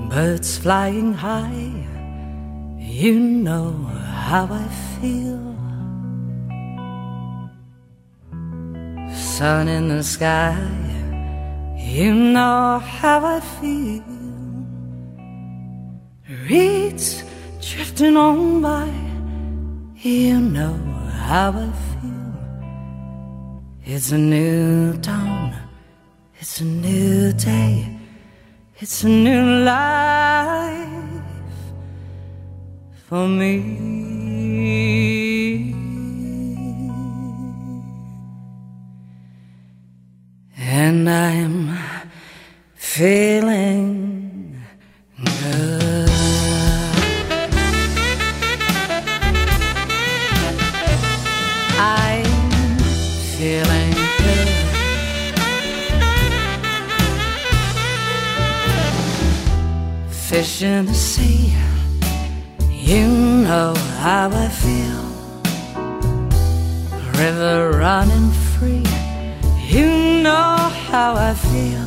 Birds flying high, you know how I feel. Sun in the sky, you know how I feel. Reeds drifting on by, you know how I feel. It's a new dawn, it's a new day, it's a new life for me. And I'm feeling good. I'm feeling good. Fish in the sea, you know how I feel. River running free, you know how I feel.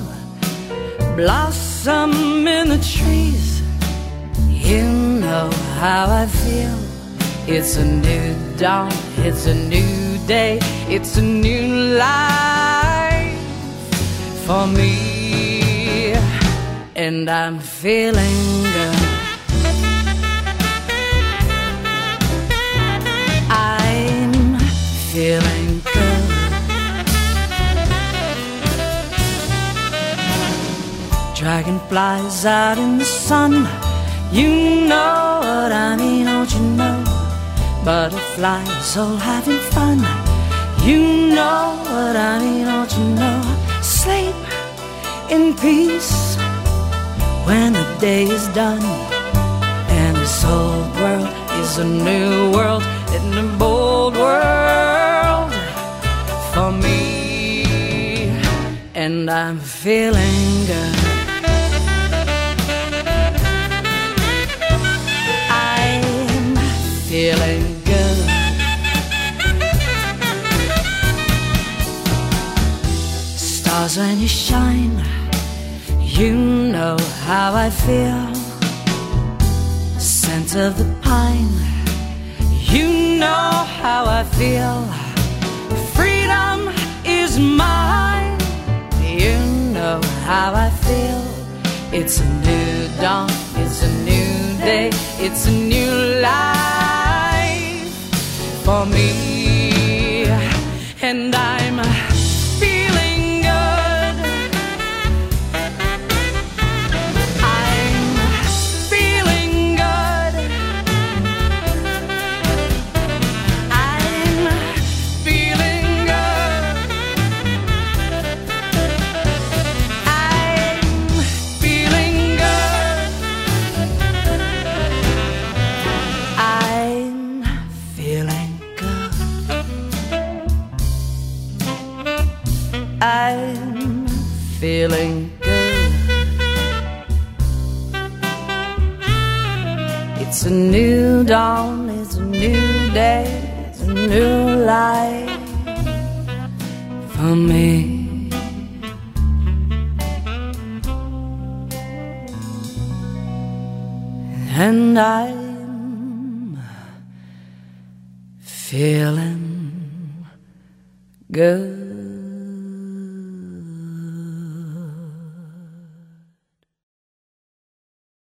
Blossom in the trees, you know how I feel. It's a new dawn, it's a new day, it's a new life for me. And I'm feeling good. I'm feeling good. Dragonflies out in the sun, you know what I mean, don't you know? Butterflies all having fun, you know what I mean, don't you know? Sleep in peace when the day is done, and this old world is a new world, and a bold world for me. And I'm feeling good. Feeling good. Stars when you shine, you know how I feel. Scent of the pine, you know how I feel. Freedom is mine, you know how I feel. It's a new dawn, it's a new day, it's a new life for me. And I'm feeling good. I'm feeling good. I'm feeling good. I'm feeling good. I'm feeling good. I'm feeling good. It's a new dawn, it's a new day, it's a new life for me. And I'm feeling good.